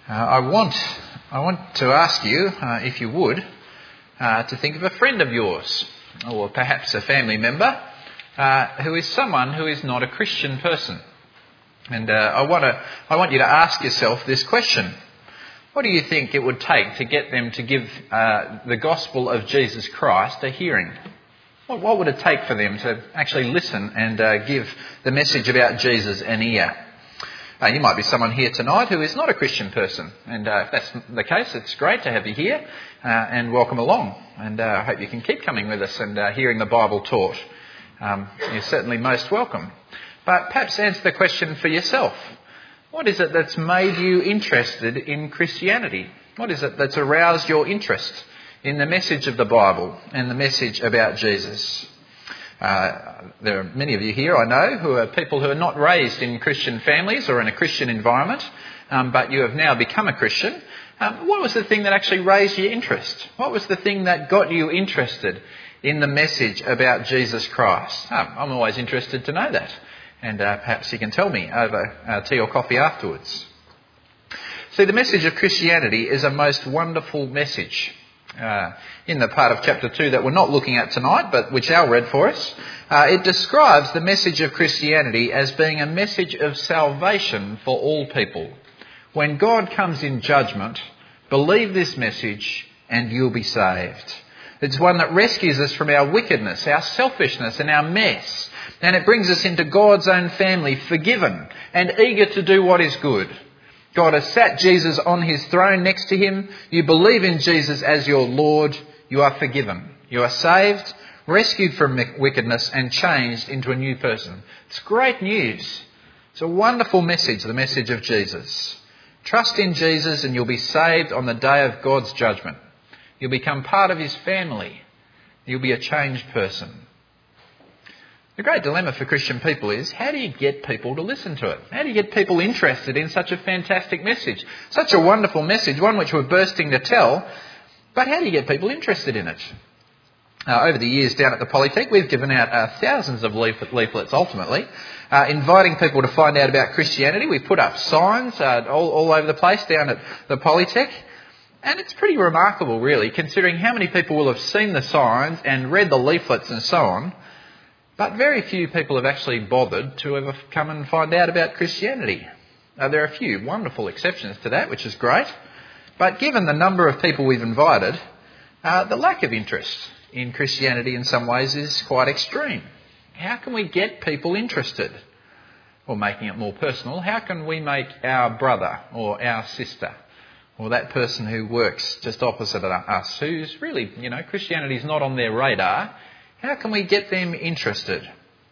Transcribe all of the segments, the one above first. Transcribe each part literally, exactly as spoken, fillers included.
Uh, I want I want to ask you, uh, if you would, uh, to think of a friend of yours, or perhaps a family member, uh, who is someone who is not a Christian person. And uh, I want to I want you to ask yourself this question: what do you think it would take to get them to give uh, the gospel of Jesus Christ a hearing? What, what would it take for them to actually listen and uh, give the message about Jesus an ear? Uh, you might be someone here tonight who is not a Christian person, and uh, if that's the case, it's great to have you here, uh, and welcome along. And uh, I hope you can keep coming with us and uh, hearing the Bible taught. Um, you're certainly most welcome. But perhaps answer the question for yourself. What is it that's made you interested in Christianity? What is it that's aroused your interest in the message of the Bible and the message about Jesus? Uh, there are many of you here, I know, who are people who are not raised in Christian families or in a Christian environment, um, but you have now become a Christian. Um, what was the thing that actually raised your interest? What was the thing that got you interested in the message about Jesus Christ? Oh, I'm always interested to know that. And uh, perhaps you can tell me over uh, tea or coffee afterwards. See, the message of Christianity is a most wonderful message. Uh, in the part of chapter two that we're not looking at tonight, but which Al read for us, uh, it describes the message of Christianity as being a message of salvation for all people. When God comes in judgment, believe this message and you'll be saved. It's one that rescues us from our wickedness, our selfishness and our mess. And it brings us into God's own family, forgiven and eager to do what is good. God has sat Jesus on his throne next to him. You believe in Jesus as your Lord. You are forgiven. You are saved, rescued from wickedness and changed into a new person. It's great news. It's a wonderful message, the message of Jesus. Trust in Jesus and you'll be saved on the day of God's judgment. You'll become part of his family. You'll be a changed person. The great dilemma for Christian people is, how do you get people to listen to it? How do you get people interested in such a fantastic message? Such a wonderful message, one which we're bursting to tell, but how do you get people interested in it? Uh, over the years down at the Polytech, we've given out uh, thousands of leaflet, leaflets ultimately, uh, inviting people to find out about Christianity. We've put up signs uh, all, all over the place down at the Polytech. And it's pretty remarkable, really, considering how many people will have seen the signs and read the leaflets and so on. But very few people have actually bothered to ever come and find out about Christianity. Uh, there are a few wonderful exceptions to that, which is great. But given the number of people we've invited, uh, the lack of interest in Christianity in some ways is quite extreme. How can we get people interested? Or making it more personal, how can we make our brother or our sister or that person who works just opposite us, who's really, you know, Christianity's not on their radar, how can we get them interested?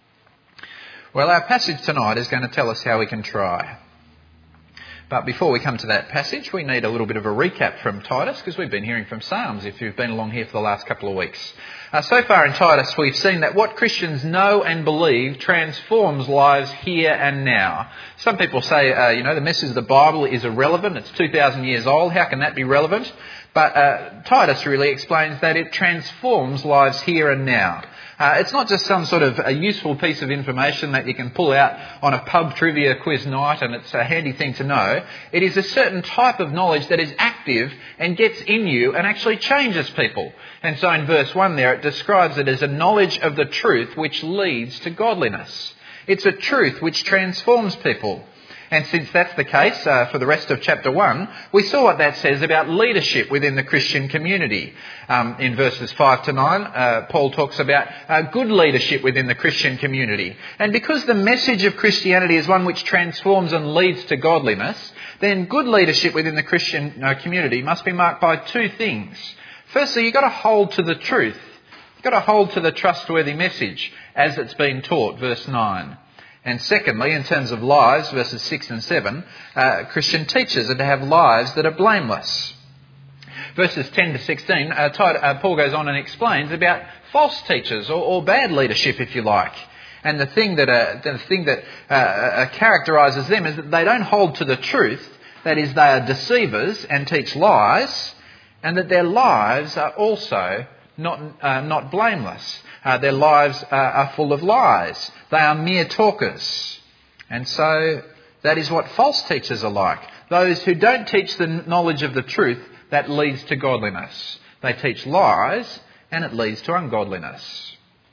Well, our passage tonight is going to tell us how we can try. But before we come to that passage, we need a little bit of a recap from Titus, because we've been hearing from Psalms if you've been along here for the last couple of weeks. Uh, so far in Titus, we've seen that what Christians know and believe transforms lives here and now. Some people say, uh, you know, the message of the Bible is irrelevant. It's two thousand years old. How can that be relevant? But uh, Titus really explains that it transforms lives here and now. Uh, it's not just some sort of a useful piece of information that you can pull out on a pub trivia quiz night and it's a handy thing to know. It is a certain type of knowledge that is active and gets in you and actually changes people. And so in verse one there it describes it as a knowledge of the truth which leads to godliness. It's a truth which transforms people. And since that's the case uh, for the rest of chapter one, we saw what that says about leadership within the Christian community. Um, in verses five to nine, uh, Paul talks about uh, good leadership within the Christian community. And because the message of Christianity is one which transforms and leads to godliness, then good leadership within the Christian uh, community must be marked by two things. Firstly, you've got to hold to the truth. You've got to hold to the trustworthy message as it's been taught, verse nine. And secondly, in terms of lives, verses six and seven, uh, Christian teachers are to have lives that are blameless. Verses ten to sixteen, uh, Paul goes on and explains about false teachers or, or bad leadership, if you like. And the thing that uh, the thing that uh, uh, characterises them is that they don't hold to the truth. That is, they are deceivers and teach lies, and that their lives are also not uh, not blameless. Uh, their lives uh, are full of lies. They are mere talkers. And so that is what false teachers are like. those who don't teach the knowledge of the truth that leads to godliness. They teach lies and it leads to ungodliness.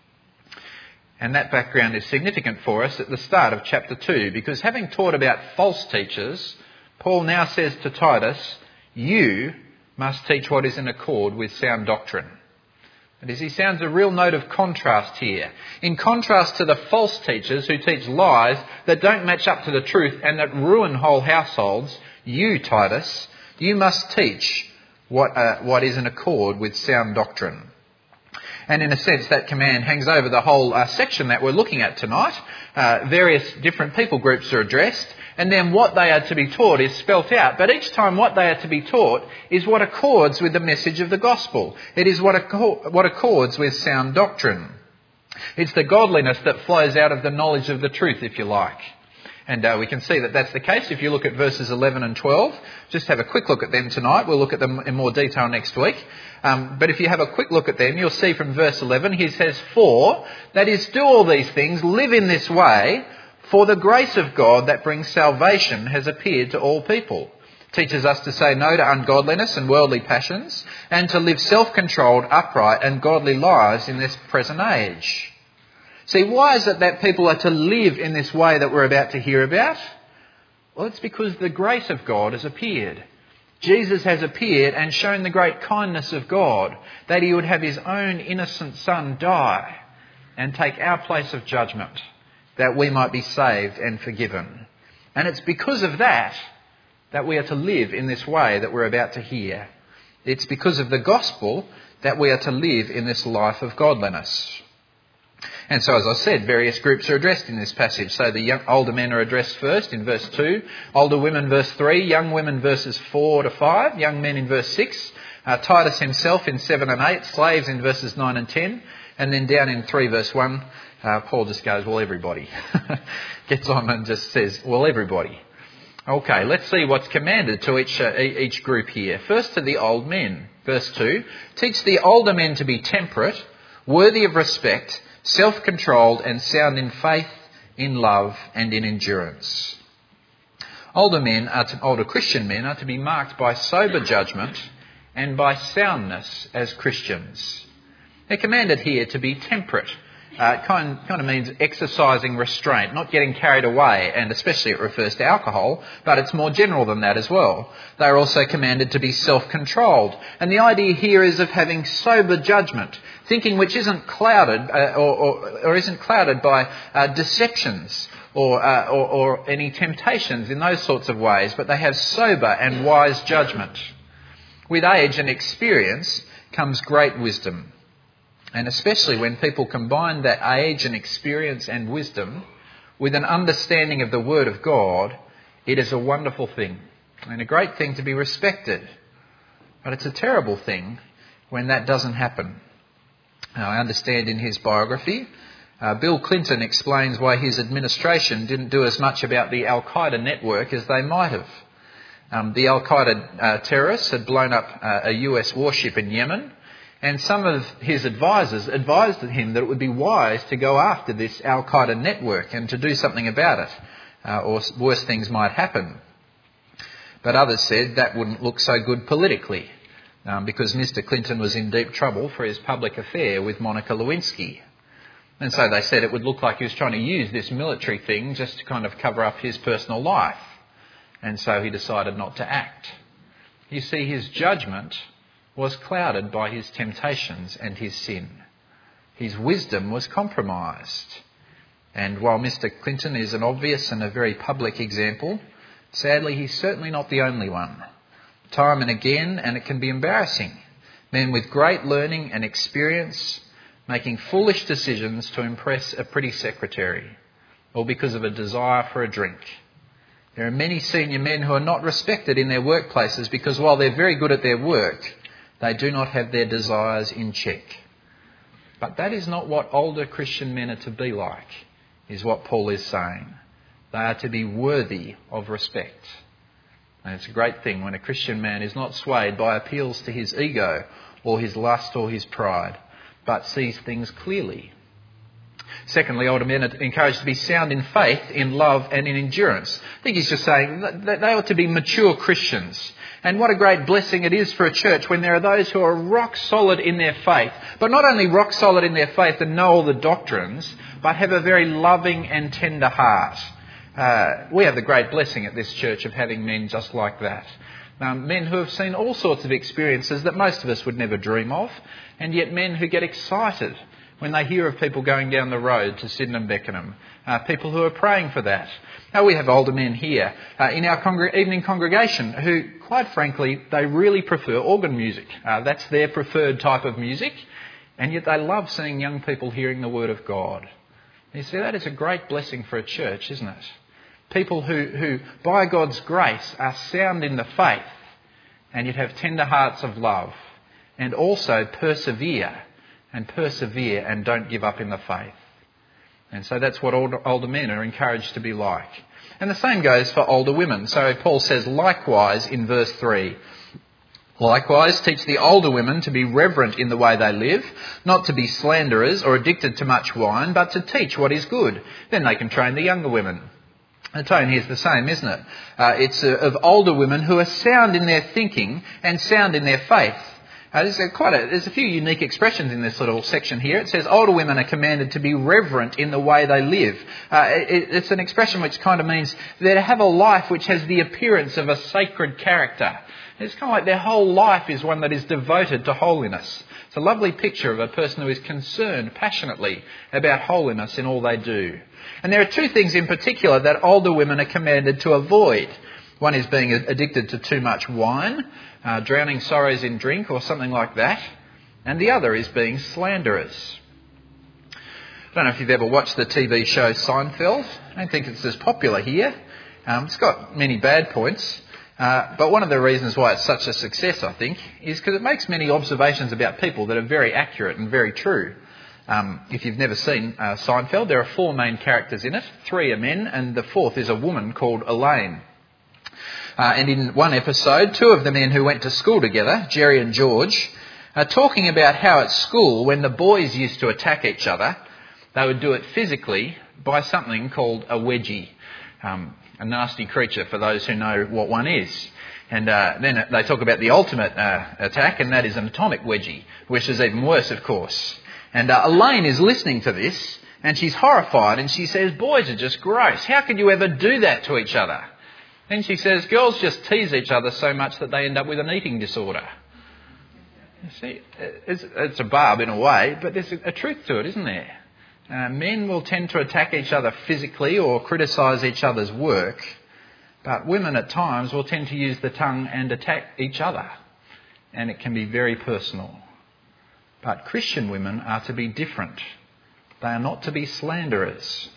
And that background is significant for us at the start of chapter two, because having taught about false teachers, Paul now says to Titus, you must teach what is in accord with sound doctrine. That is, he sounds a real note of contrast here. In contrast to the false teachers who teach lies that don't match up to the truth and that ruin whole households, you, Titus, you must teach what, uh, what is in accord with sound doctrine. And in a sense, that command hangs over the whole uh, section that we're looking at tonight. Uh, various different people groups are addressed, and then what they are to be taught is spelt out. But each time what they are to be taught is what accords with the message of the gospel. It is what, acco- what accords with sound doctrine. It's the godliness that flows out of the knowledge of the truth, if you like. And uh, we can see that that's the case if you look at verses eleven and twelve. Just have a quick look at them tonight. We'll look at them in more detail next week. Um, but if you have a quick look at them, you'll see from verse eleven, he says, for, that is, do all these things, live in this way, for the grace of God that brings salvation has appeared to all people. Teaches us to say no to ungodliness and worldly passions, and to live self-controlled, upright and godly lives in this present age. See, why is it that people are to live in this way that we're about to hear about? Well, it's because the grace of God has appeared. Jesus has appeared and shown the great kindness of God, that he would have his own innocent son die and take our place of judgment, that we might be saved and forgiven. And it's because of that that we are to live in this way that we're about to hear. It's because of the gospel that we are to live in this life of godliness. And so, as I said, various groups are addressed in this passage. So the young, older men are addressed first in verse two, older women verse three, young women verses four to five, young men in verse six, uh, Titus himself in seven and eight, slaves in verses nine and ten, and then down in three verse one, uh, Paul just goes, well, everybody. Gets on and just says, well, everybody. Okay, let's see what's commanded to each, uh, each group here. First to the old men, verse two, teach the older men to be temperate, worthy of respect, self-controlled and sound in faith, in love and in endurance. Older men, are to, older Christian men are to be marked by sober judgment and by soundness as Christians. They're commanded here to be temperate. Uh, it kind, kind of means exercising restraint, not getting carried away, and especially it refers to alcohol, but it's more general than that as well. They're also commanded to be self-controlled. And the idea here is of having sober judgment, thinking which isn't clouded uh, or, or, or isn't clouded by uh, deceptions or, uh, or, or any temptations in those sorts of ways, but they have sober and wise judgment. With age and experience comes great wisdom. And especially when people combine that age and experience and wisdom with an understanding of the Word of God, it is a wonderful thing and a great thing to be respected. But it's a terrible thing when that doesn't happen. Now, I understand in his biography, uh, Bill Clinton explains why his administration didn't do as much about the Al-Qaeda network as they might have. Um, the Al-Qaeda uh, terrorists had blown up uh, a U S warship in Yemen. And some of his advisors advised him that it would be wise to go after this Al-Qaeda network and to do something about it, uh, or worse things might happen. But others said that wouldn't look so good politically, um, because Mister Clinton was in deep trouble for his public affair with Monica Lewinsky. And so they said it would look like he was trying to use this military thing just to kind of cover up his personal life. And so he decided not to act. You see, his judgment was clouded by his temptations and his sin. His wisdom was compromised. And while Mister Clinton is an obvious and a very public example, sadly he's certainly not the only one. Time and again, and it can be embarrassing, men with great learning and experience making foolish decisions to impress a pretty secretary, or because of a desire for a drink. There are many senior men who are not respected in their workplaces because while they're very good at their work, they do not have their desires in check. But that is not what older Christian men are to be like, is what Paul is saying. They are to be worthy of respect. And it's a great thing when a Christian man is not swayed by appeals to his ego or his lust or his pride, but sees things clearly. Secondly, older men are encouraged to be sound in faith, in love and in endurance. I think he's just saying that they ought to be mature Christians. And what a great blessing it is for a church when there are those who are rock solid in their faith. But not only rock solid in their faith and know all the doctrines, but have a very loving and tender heart. Uh, we have the great blessing at this church of having men just like that. Um, men who have seen all sorts of experiences that most of us would never dream of, and yet men who get excited when they hear of people going down the road to Sydenham Beckenham, uh, people who are praying for that. Now, we have older men here uh, in our congr- evening congregation who, quite frankly, they really prefer organ music. Uh, that's their preferred type of music, and yet they love seeing young people hearing the Word of God. You see, that is a great blessing for a church, isn't it? People who, who, by God's grace, are sound in the faith and yet have tender hearts of love and also persevere and persevere and don't give up in the faith. And so that's what older, older men are encouraged to be like. And the same goes for older women. So Paul says, likewise, in verse three, likewise, teach the older women to be reverent in the way they live, not to be slanderers or addicted to much wine, but to teach what is good. Then they can train the younger women. The tone here is the same, isn't it? Uh, it's uh, of older women who are sound in their thinking and sound in their faith. Uh, there's, a, quite a, there's a few unique expressions in this little section here. It says older women are commanded to be reverent in the way they live. Uh, it, it's an expression which kind of means they're to have a life which has the appearance of a sacred character. It's kind of like their whole life is one that is devoted to holiness. It's a lovely picture of a person who is concerned passionately about holiness in all they do. And there are two things in particular that older women are commanded to avoid. One is being addicted to too much wine, uh, drowning sorrows in drink or something like that. And the other is being slanderers. I don't know if you've ever watched the T V show Seinfeld. I don't think it's as popular here. Um, it's got many bad points. Uh, but one of the reasons why it's such a success, I think, is because it makes many observations about people that are very accurate and very true. Um, if you've never seen uh, Seinfeld, there are four main characters in it. Three are men, and the fourth is a woman called Elaine. Uh, and in one episode, two of the men who went to school together, Jerry and George, are talking about how at school, when the boys used to attack each other, they would do it physically by something called a wedgie. Um, a nasty creature for those who know what one is. And uh, then they talk about the ultimate uh, attack, and that is an atomic wedgie, which is even worse, of course. And uh, Elaine is listening to this, and she's horrified, and she says, boys are just gross. How could you ever do that to each other? Then she says, girls just tease each other so much that they end up with an eating disorder. You see, it's, it's a barb in a way, but there's a, a truth to it, isn't there? Uh, men will tend to attack each other physically or criticise each other's work, but women at times will tend to use the tongue and attack each other, and it can be very personal. But Christian women are to be different. They are not to be slanderers.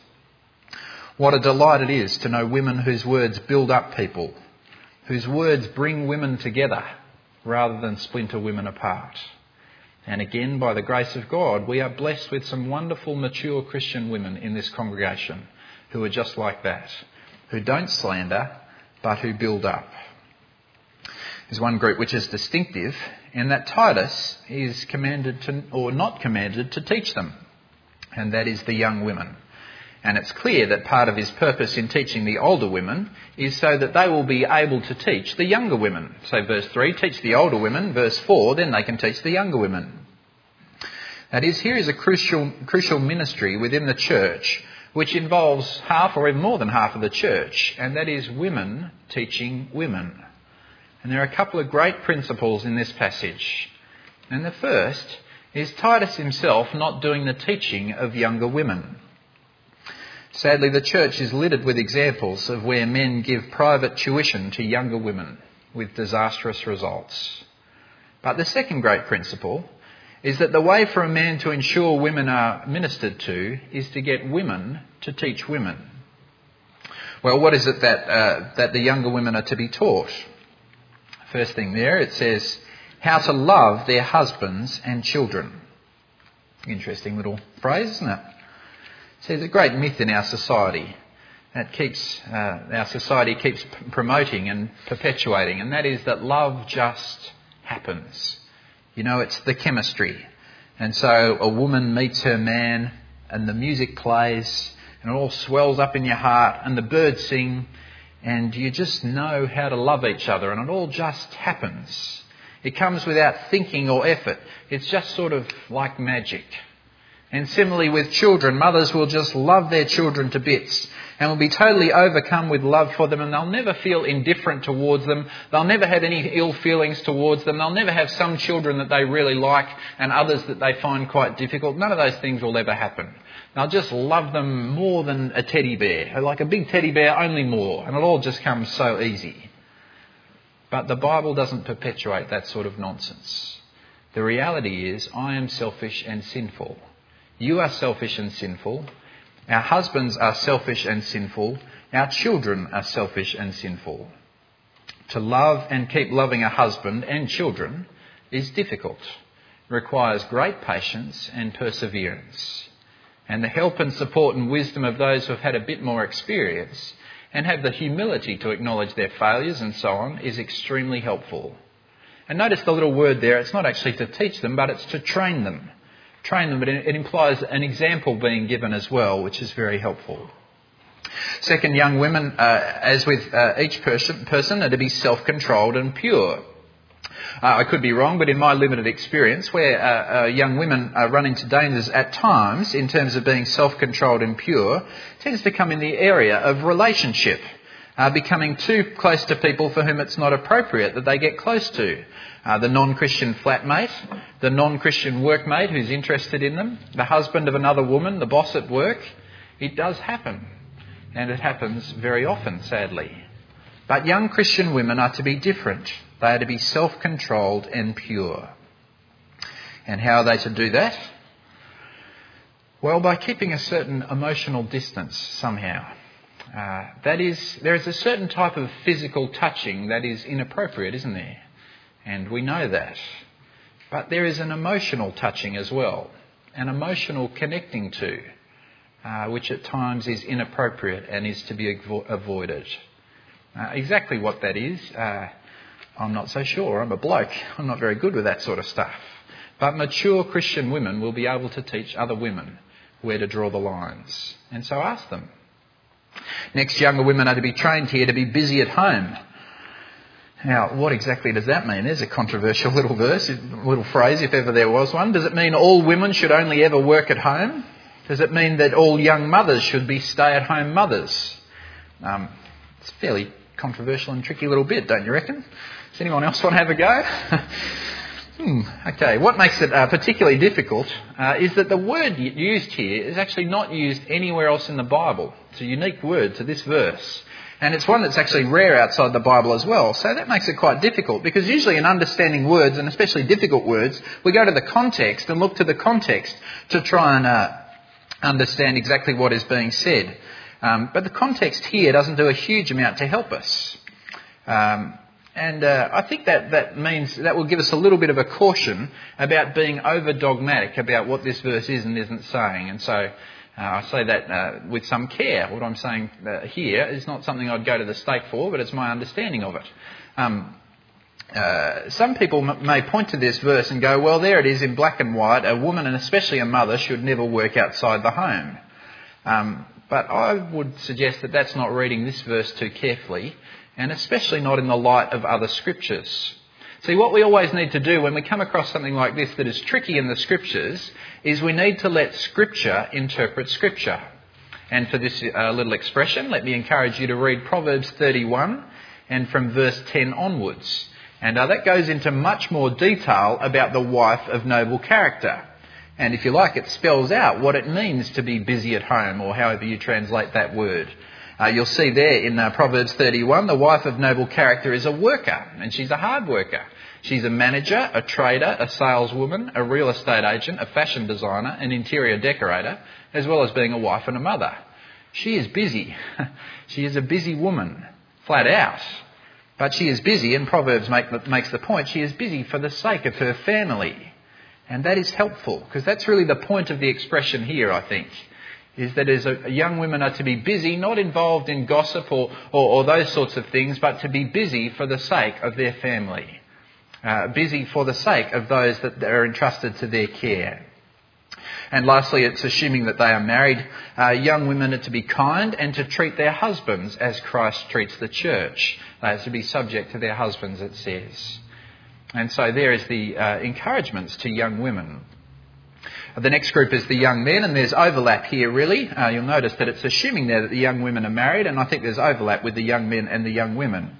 What a delight it is to know women whose words build up people, whose words bring women together rather than splinter women apart. And again, by the grace of God, we are blessed with some wonderful, mature Christian women in this congregation who are just like that, who don't slander, but who build up. There's one group which is distinctive, and that Titus is commanded to, or not commanded to teach them, and that is the young women. And it's clear that part of his purpose in teaching the older women is so that they will be able to teach the younger women. So verse three, teach the older women. Verse four, then they can teach the younger women. That is, here is a crucial, crucial ministry within the church which involves half or even more than half of the church, and that is women teaching women. And there are a couple of great principles in this passage. And the first is Titus himself not doing the teaching of younger women. Sadly, the church is littered with examples of where men give private tuition to younger women with disastrous results. But the second great principle is that the way for a man to ensure women are ministered to is to get women to teach women. Well, what is it that uh, that the younger women are to be taught? First thing there, it says how to love their husbands and children. Interesting little phrase, isn't it? See, there's a great myth in our society that keeps uh, our society keeps p- promoting and perpetuating, and that is that love just happens. You know, it's the chemistry. And so a woman meets her man and the music plays and it all swells up in your heart and the birds sing and you just know how to love each other and it all just happens. It comes without thinking or effort. It's just sort of like magic. And similarly with children, mothers will just love their children to bits and will be totally overcome with love for them, and they'll never feel indifferent towards them. They'll never have any ill feelings towards them. They'll never have some children that they really like and others that they find quite difficult. None of those things will ever happen. They'll just love them more than a teddy bear. Like a big teddy bear, only more. And it all just comes so easy. But the Bible doesn't perpetuate that sort of nonsense. The reality is, I am selfish and sinful. You are selfish and sinful. Our husbands are selfish and sinful. Our children are selfish and sinful. To love and keep loving a husband and children is difficult. It requires great patience and perseverance. And the help and support and wisdom of those who have had a bit more experience and have the humility to acknowledge their failures and so on is extremely helpful. And notice the little word there, it's not actually to teach them, but it's to train them. Train them, but it implies an example being given as well, which is very helpful. Second, young women, uh, as with uh, each person, person, are to be self-controlled and pure. Uh, I could be wrong, but in my limited experience, where uh, uh, young women uh, run into dangers at times in terms of being self-controlled and pure, tends to come in the area of relationship, uh, becoming too close to people for whom it's not appropriate that they get close to. Uh, the non-Christian flatmate, the non-Christian workmate who's interested in them, the husband of another woman, the boss at work. It does happen, and it happens very often, sadly. But young Christian women are to be different. They are to be self-controlled and pure. And how are they to do that? Well, by keeping a certain emotional distance somehow. Uh, that is, there is a certain type of physical touching that is inappropriate, isn't there? And we know that. But there is an emotional touching as well, an emotional connecting to, uh, which at times is inappropriate and is to be avo- avoided. Uh, exactly what that is, uh, I'm not so sure. I'm a bloke. I'm not very good with that sort of stuff. But mature Christian women will be able to teach other women where to draw the lines. And so ask them. Next, younger women are to be trained here to be busy at home. Now, what exactly does that mean? There's a controversial little verse, little phrase, if ever there was one. Does it mean all women should only ever work at home? Does it mean that all young mothers should be stay-at-home mothers? Um, it's a fairly controversial and tricky little bit, don't you reckon? Does anyone else want to have a go? hmm, okay, what makes it uh, particularly difficult uh, is that the word used here is actually not used anywhere else in the Bible. It's a unique word to this verse. And it's one that's actually rare outside the Bible as well. So that makes it quite difficult, because usually in understanding words, and especially difficult words, we go to the context and look to the context to try and uh, understand exactly what is being said. Um, but the context here doesn't do a huge amount to help us. Um, and uh, I think that, that means that will give us a little bit of a caution about being over-dogmatic about what this verse is and isn't saying. And so Uh, I say that uh, with some care. What I'm saying uh, here is not something I'd go to the stake for, but it's my understanding of it. Um, uh, some people m- may point to this verse and go, well, there it is in black and white. A woman, and especially a mother, should never work outside the home. Um, but I would suggest that that's not reading this verse too carefully, and especially not in the light of other scriptures. See, what we always need to do when we come across something like this that is tricky in the Scriptures is we need to let Scripture interpret Scripture. And for this uh, little expression, let me encourage you to read Proverbs thirty-one and from verse ten onwards. And uh, that goes into much more detail about the wife of noble character. And if you like, it spells out what it means to be busy at home, or however you translate that word. Uh, you'll see there in uh, Proverbs thirty-one, the wife of noble character is a worker, and she's a hard worker. She's a manager, a trader, a saleswoman, a real estate agent, a fashion designer, an interior decorator, as well as being a wife and a mother. She is busy. She is a busy woman, flat out. But she is busy, and Proverbs make, makes the point, she is busy for the sake of her family. And that is helpful, because that's really the point of the expression here, I think. Is that as a, young women are to be busy, not involved in gossip or, or, or those sorts of things, but to be busy for the sake of their family. Uh, busy for the sake of those that are entrusted to their care. And lastly, it's assuming that they are married. Uh, young women are to be kind and to treat their husbands as Christ treats the church. They are to be subject to their husbands, it says. And so there is the uh, encouragements to young women. The next group is the young men, and there's overlap here really. Uh, you'll notice that it's assuming there that the young women are married, and I think there's overlap with the young men and the young women.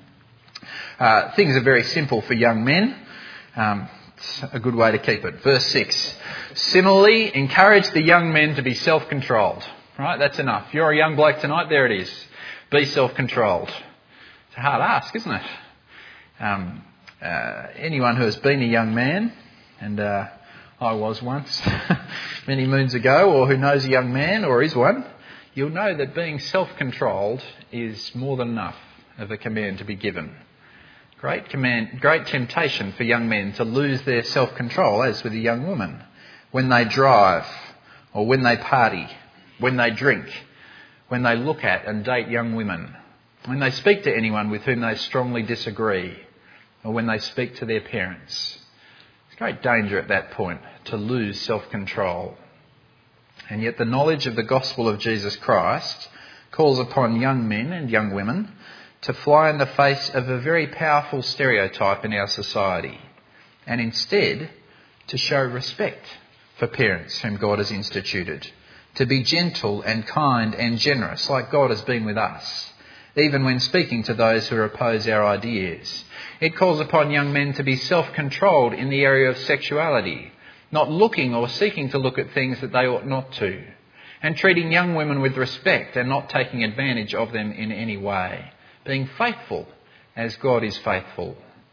Uh, things are very simple for young men. Um, it's a good way to keep it. Verse six. Similarly, encourage the young men to be self-controlled. Right, that's enough. If you're a young bloke tonight, there it is. Be self-controlled. It's a hard ask, isn't it? Um, uh, anyone who has been a young man, and uh, I was once many moons ago, or who knows a young man or is one, you'll know that being self-controlled is more than enough of a command to be given. Great command, great temptation for young men to lose their self-control, as with a young woman, when they drive, or when they party, when they drink, when they look at and date young women, when they speak to anyone with whom they strongly disagree, or when they speak to their parents. It's great danger at that point to lose self-control. And yet the knowledge of the gospel of Jesus Christ calls upon young men and young women to fly in the face of a very powerful stereotype in our society, and instead to show respect for parents whom God has instituted, to be gentle and kind and generous like God has been with us, even when speaking to those who oppose our ideas. It calls upon young men to be self-controlled in the area of sexuality, not looking or seeking to look at things that they ought not to, and treating young women with respect and not taking advantage of them in any way, being faithful as God is faithful.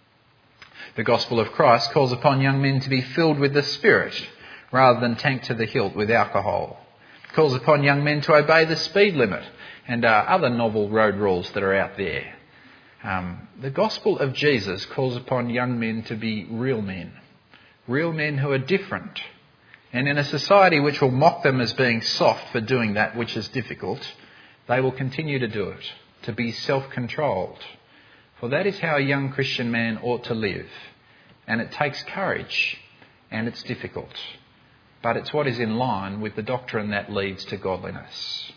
The gospel of Christ calls upon young men to be filled with the Spirit rather than tanked to the hilt with alcohol. It calls upon young men to obey the speed limit and uh, other novel road rules that are out there. Um, the gospel of Jesus calls upon young men to be real men, real men who are different. And in a society which will mock them as being soft for doing that which is difficult, they will continue to do it, to be self-controlled. For that is how a young Christian man ought to live. And it takes courage, and it's difficult. But it's what is in line with the doctrine that leads to godliness.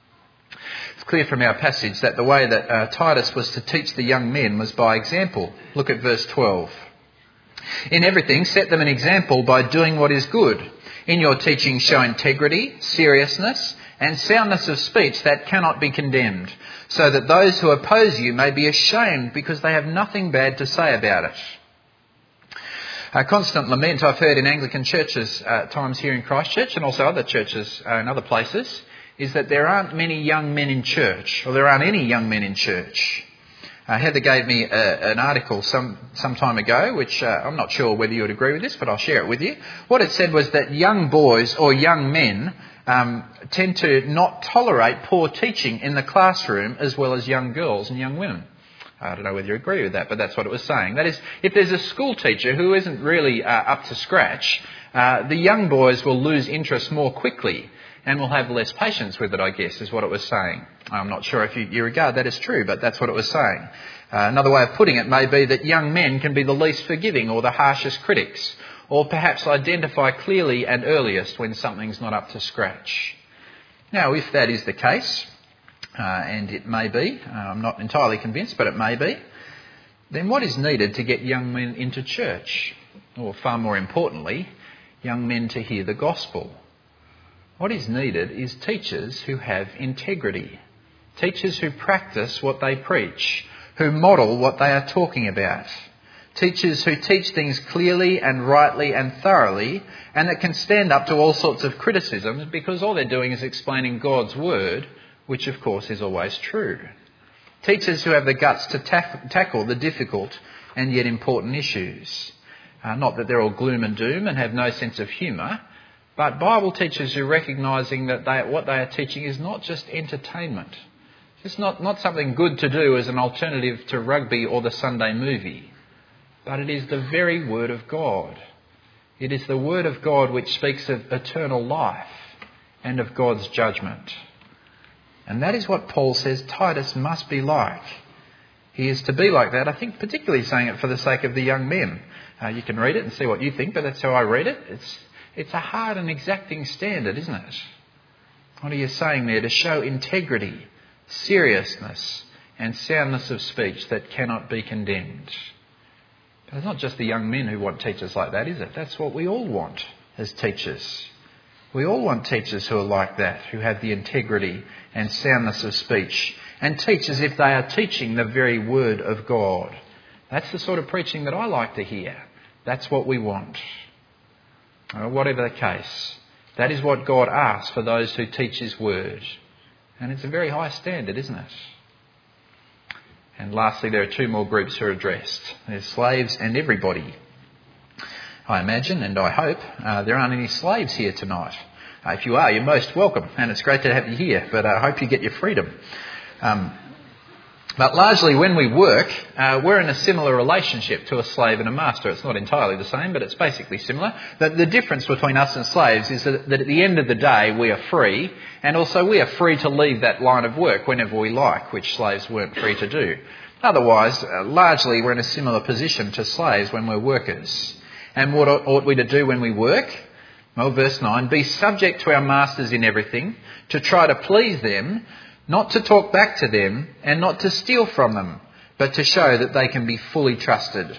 It's clear from our passage that the way that uh, Titus was to teach the young men was by example. Look at verse twelve. In everything, set them an example by doing what is good. In your teaching, show integrity, seriousness, and soundness of speech that cannot be condemned, so that those who oppose you may be ashamed because they have nothing bad to say about it. A constant lament I've heard in Anglican churches uh, times here in Christchurch, and also other churches uh, in other places, is that there aren't many young men in church, or there aren't any young men in church. Uh, Heather gave me a, an article some some time ago, which uh, I'm not sure whether you would agree with this, but I'll share it with you. What it said was that young boys or young men um, tend to not tolerate poor teaching in the classroom as well as young girls and young women. I don't know whether you agree with that, but that's what it was saying. That is, if there's a school teacher who isn't really uh, up to scratch, uh, the young boys will lose interest more quickly and will have less patience with it, I guess, is what it was saying. I'm not sure if you, you regard that as true, but that's what it was saying. Uh, another way of putting it may be that young men can be the least forgiving or the harshest critics, or perhaps identify clearly and earliest when something's not up to scratch. Now, if that is the case, uh, and it may be, uh, I'm not entirely convinced, but it may be, then what is needed to get young men into church? Or far more importantly, young men to hear the gospel? What is needed is teachers who have integrity, teachers who practice what they preach, who model what they are talking about, teachers who teach things clearly and rightly and thoroughly, and that can stand up to all sorts of criticisms because all they're doing is explaining God's word, which of course is always true. Teachers who have the guts to ta- tackle the difficult and yet important issues. Uh, not that they're all gloom and doom and have no sense of humour, but Bible teachers who are recognising that they, what they are teaching is not just entertainment. It's not, not something good to do as an alternative to rugby or the Sunday movie, but it is the very Word of God. It is the Word of God which speaks of eternal life and of God's judgment. And that is what Paul says Titus must be like. He is to be like that, I think particularly saying it for the sake of the young men. Uh, you can read it and see what you think, but that's how I read it. It's It's a hard and exacting standard, isn't it? What are you saying there? To show integrity, seriousness and soundness of speech that cannot be condemned. But it's not just the young men who want teachers like that, is it? That's what we all want as teachers. We all want teachers who are like that, who have the integrity and soundness of speech, and teach as if they are teaching the very word of God. That's the sort of preaching that I like to hear. That's what we want. Well, whatever the case, that is what God asks for those who teach His word. And it's a very high standard, isn't it? And lastly, there are two more groups who are addressed. There's slaves and everybody. I imagine, and I hope, uh, there aren't any slaves here tonight. Uh, if you are, you're most welcome, and it's great to have you here, but I hope you get your freedom. Um, but largely when we work, uh, we're in a similar relationship to a slave and a master. It's not entirely the same, but it's basically similar. The, the difference between us and slaves is that, that at the end of the day we are free, and also we are free to leave that line of work whenever we like, which slaves weren't free to do. Otherwise, uh, largely we're in a similar position to slaves when we're workers. And what ought we to do when we work? Well, verse nine, be subject to our masters in everything, to try to please them, not to talk back to them, and not to steal from them, but to show that they can be fully trusted.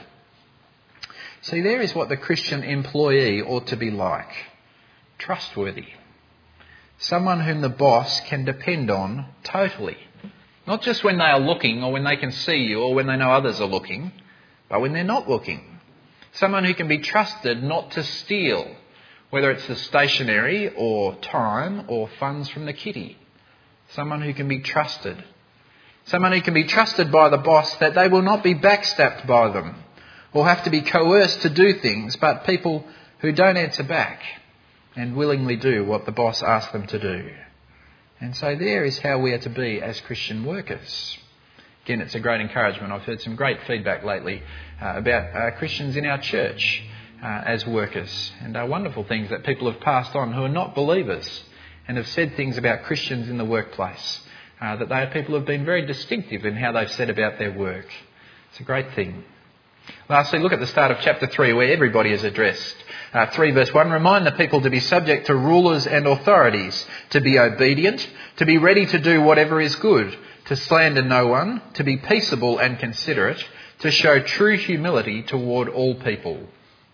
See, there is what the Christian employee ought to be like. Trustworthy. Someone whom the boss can depend on totally. Not just when they are looking, or when they can see you, or when they know others are looking, but when they're not looking. Someone who can be trusted not to steal, whether it's the stationery or time or funds from the kitty. Someone who can be trusted. Someone who can be trusted by the boss that they will not be backstabbed by them or have to be coerced to do things, but people who don't answer back and willingly do what the boss asks them to do. And so there is how we are to be as Christian workers. Again, it's a great encouragement. I've heard some great feedback lately uh, about uh, Christians in our church uh, as workers, and uh, wonderful things that people have passed on who are not believers and have said things about Christians in the workplace, uh, that they are people who have been very distinctive in how they've said about their work. It's a great thing. Lastly, look at the start of chapter three where everybody is addressed. Uh, three verse one, remind the people to be subject to rulers and authorities, to be obedient, to be ready to do whatever is good, to slander no one, to be peaceable and considerate, to show true humility toward all people.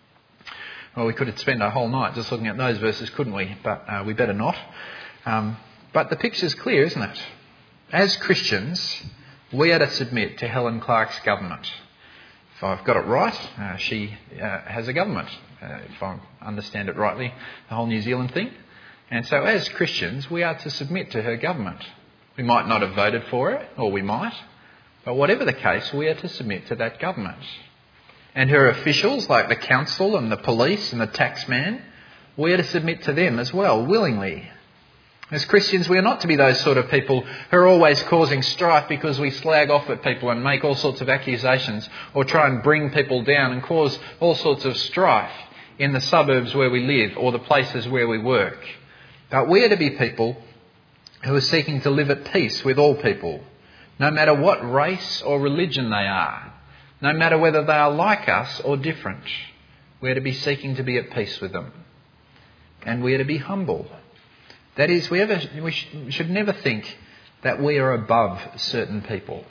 Well, we could spend a whole night just looking at those verses, couldn't we? But uh, we better not. Um, but the picture's clear, isn't it? As Christians, we are to submit to Helen Clark's government. If I've got it right, uh, she uh, has a government, uh, if I understand it rightly, the whole New Zealand thing. And so as Christians, we are to submit to her government. We might not have voted for it, or we might, but whatever the case, we are to submit to that government. And her officials, like the council and the police and the taxman, we are to submit to them as well, willingly. As Christians, we are not to be those sort of people who are always causing strife because we slag off at people and make all sorts of accusations or try and bring people down and cause all sorts of strife in the suburbs where we live or the places where we work. But we are to be people who are seeking to live at peace with all people, no matter what race or religion they are, no matter whether they are like us or different. We are to be seeking to be at peace with them. And we are to be humble. That is, we, ever, we should never think that we are above certain people,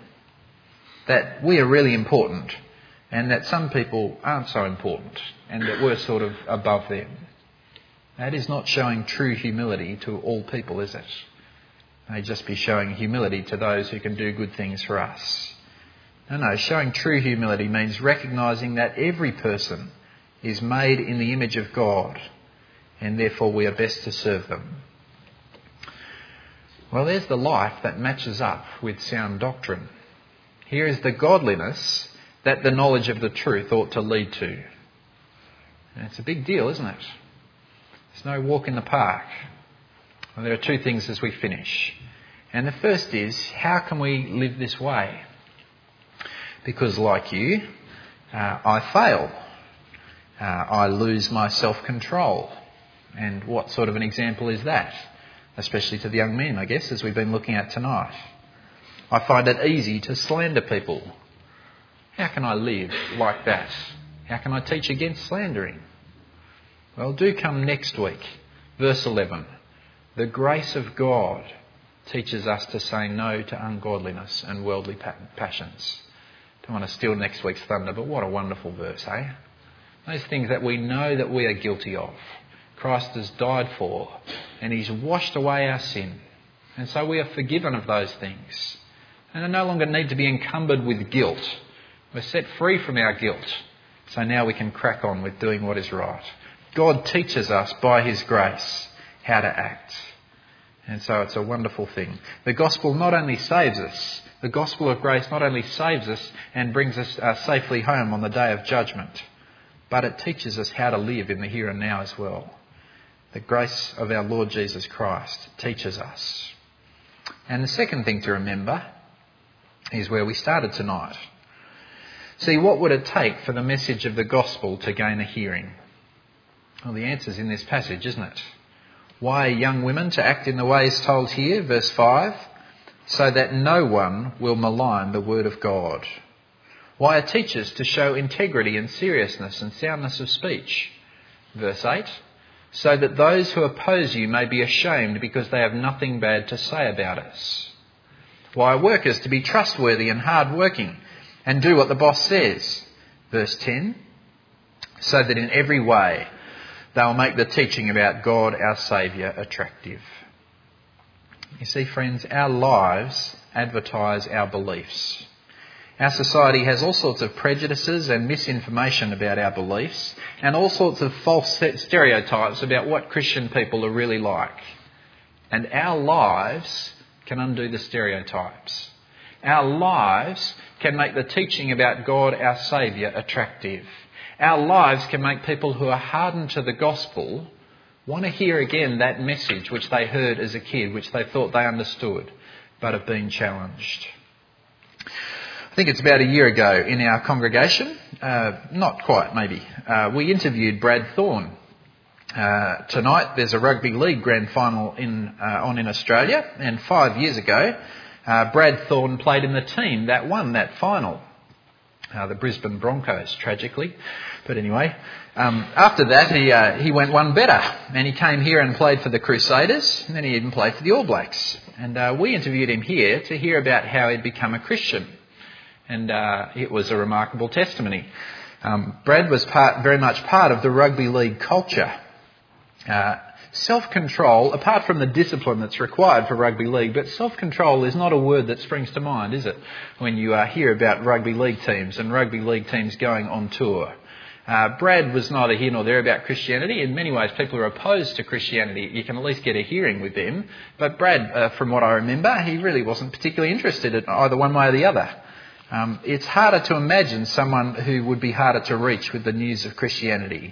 that we are really important and that some people aren't so important and that we're sort of above them. That is not showing true humility to all people, is it? It may just be showing humility to those who can do good things for us. No, no, showing true humility means recognising that every person is made in the image of God and therefore we are best to serve them. Well, there's the life that matches up with sound doctrine. Here is the godliness that the knowledge of the truth ought to lead to. And it's a big deal, isn't it? It's no walk in the park. Well, there are two things as we finish. And the first is, how can we live this way? Because like you, uh, I fail. Uh, I lose my self-control. And what sort of an example is that? Especially to the young men, I guess, as we've been looking at tonight. I find it easy to slander people. How can I live like that? How can I teach against slandering? Well, do come next week. Verse eleven. The grace of God teaches us to say no to ungodliness and worldly passions. Don't want to steal next week's thunder, but what a wonderful verse, eh? Those things that we know that we are guilty of, Christ has died for, and he's washed away our sin. And so we are forgiven of those things. And I no longer need to be encumbered with guilt. We're set free from our guilt. So now we can crack on with doing what is right. God teaches us by his grace how to act. And so it's a wonderful thing. The gospel not only saves us, the gospel of grace not only saves us and brings us uh, safely home on the day of judgment, but it teaches us how to live in the here and now as well. The grace of our Lord Jesus Christ teaches us. And the second thing to remember is where we started tonight. See, what would it take for the message of the gospel to gain a hearing? Well, the answer's in this passage, isn't it? Why are young women to act in the ways told here, verse five? So that no one will malign the word of God. Why are teachers to show integrity and seriousness and soundness of speech? Verse eight. So that those who oppose you may be ashamed because they have nothing bad to say about us. Why are workers to be trustworthy and hard-working and do what the boss says? Verse ten. So that in every way they will make the teaching about God, our Saviour, attractive. You see, friends, our lives advertise our beliefs. Our society has all sorts of prejudices and misinformation about our beliefs and all sorts of false stereotypes about what Christian people are really like. And our lives can undo the stereotypes. Our lives can make the teaching about God, our Saviour, attractive. Our lives can make people who are hardened to the gospel want to hear again that message which they heard as a kid, which they thought they understood, but have been challenged. I think it's about a year ago in our congregation, uh, not quite maybe, uh, we interviewed Brad Thorne. Uh, tonight there's a rugby league grand final in, uh, on in Australia, and five years ago uh, Brad Thorne played in the team that won that final. Uh, the Brisbane Broncos, tragically. But anyway, um, after that he uh, he went one better, and he came here and played for the Crusaders, and then he even played for the All Blacks. And uh, we interviewed him here to hear about how he'd become a Christian. And uh, it was a remarkable testimony. Um, Brad was part, very much part of the rugby league culture. Uh, self-control, apart from the discipline that's required for rugby league, but self-control is not a word that springs to mind, is it? When you uh, hear about rugby league teams and rugby league teams going on tour. Uh, Brad was neither here nor there about Christianity. In many ways, people are opposed to Christianity. You can at least get a hearing with them. But Brad, uh, from what I remember, he really wasn't particularly interested in either one way or the other. Um, it's harder to imagine someone who would be harder to reach with the news of Christianity.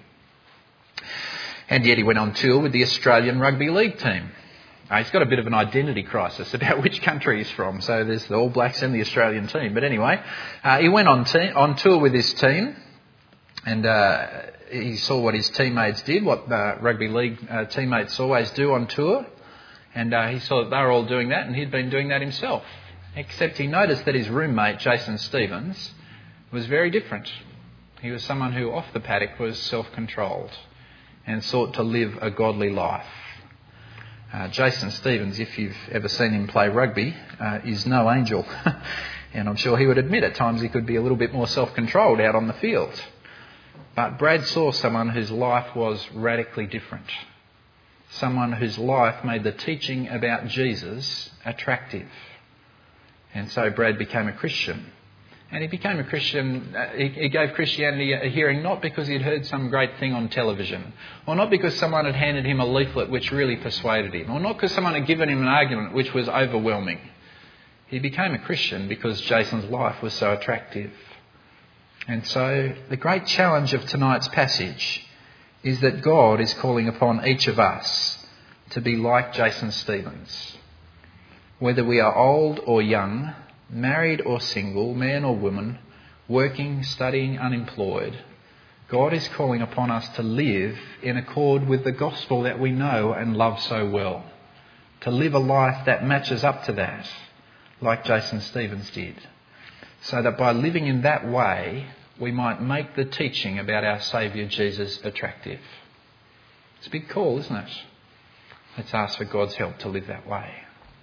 And yet he went on tour with the Australian Rugby League team. Uh, he's got a bit of an identity crisis about which country he's from. So there's the All Blacks and the Australian team. But anyway, uh, he went on, te- on tour with his team, and uh, he saw what his teammates did, what uh, rugby league uh, teammates always do on tour. And uh, he saw that they were all doing that, and he'd been doing that himself. Except he noticed that his roommate, Jason Stevens, was very different. He was someone who, off the paddock, was self-controlled and sought to live a godly life. Uh, Jason Stevens, if you've ever seen him play rugby, uh, is no angel. And I'm sure he would admit at times he could be a little bit more self-controlled out on the field. But Brad saw someone whose life was radically different. Someone whose life made the teaching about Jesus attractive. And so Brad became a Christian. And he became a Christian, uh, he, he gave Christianity a hearing not because he'd heard some great thing on television, or not because someone had handed him a leaflet which really persuaded him, or not because someone had given him an argument which was overwhelming. He became a Christian because Jason's life was so attractive. And so the great challenge of tonight's passage is that God is calling upon each of us to be like Jason Stevens. Whether we are old or young, married or single, man or woman, working, studying, unemployed, God is calling upon us to live in accord with the gospel that we know and love so well. To live a life that matches up to that, like Jason Stevens did. So that by living in that way, we might make the teaching about our Saviour Jesus attractive. It's a big call, isn't it? Let's ask for God's help to live that way.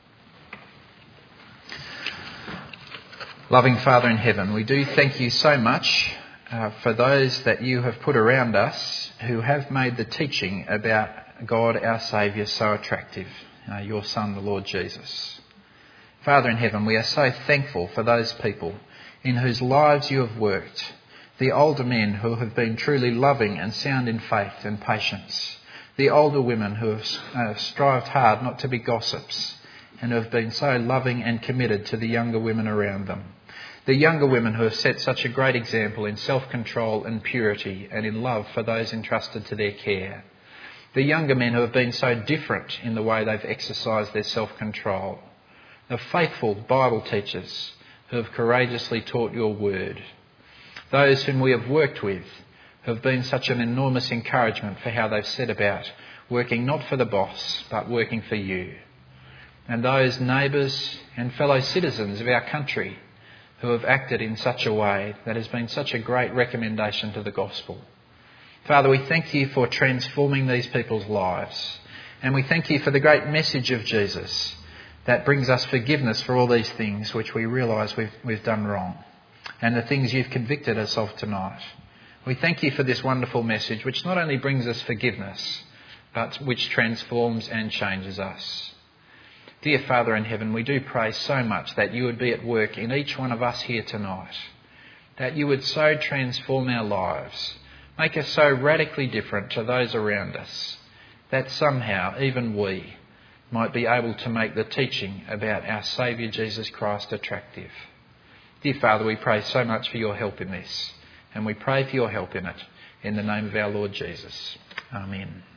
Loving Father in heaven, we do thank you so much uh, for those that you have put around us who have made the teaching about God our Saviour so attractive, uh, your Son, the Lord Jesus. Father in heaven, we are so thankful for those people in whose lives you have worked, the older men who have been truly loving and sound in faith and patience, the older women who have uh, strived hard not to be gossips and who have been so loving and committed to the younger women around them, the younger women who have set such a great example in self-control and purity and in love for those entrusted to their care, the younger men who have been so different in the way they've exercised their self-control, the faithful Bible teachers who have courageously taught your word, those whom we have worked with who have been such an enormous encouragement for how they've set about working not for the boss but working for you, and those neighbours and fellow citizens of our country who have acted in such a way that has been such a great recommendation to the gospel. Father, we thank you for transforming these people's lives, and we thank you for the great message of Jesus that brings us forgiveness for all these things which we realise we've, we've done wrong, and the things you've convicted us of tonight. We thank you for this wonderful message which not only brings us forgiveness, but which transforms and changes us. Dear Father in heaven, we do pray so much that you would be at work in each one of us here tonight, that you would so transform our lives, make us so radically different to those around us, that somehow even we might be able to make the teaching about our Saviour Jesus Christ attractive. Dear Father, we pray so much for your help in this, and we pray for your help in it, in the name of our Lord Jesus. Amen.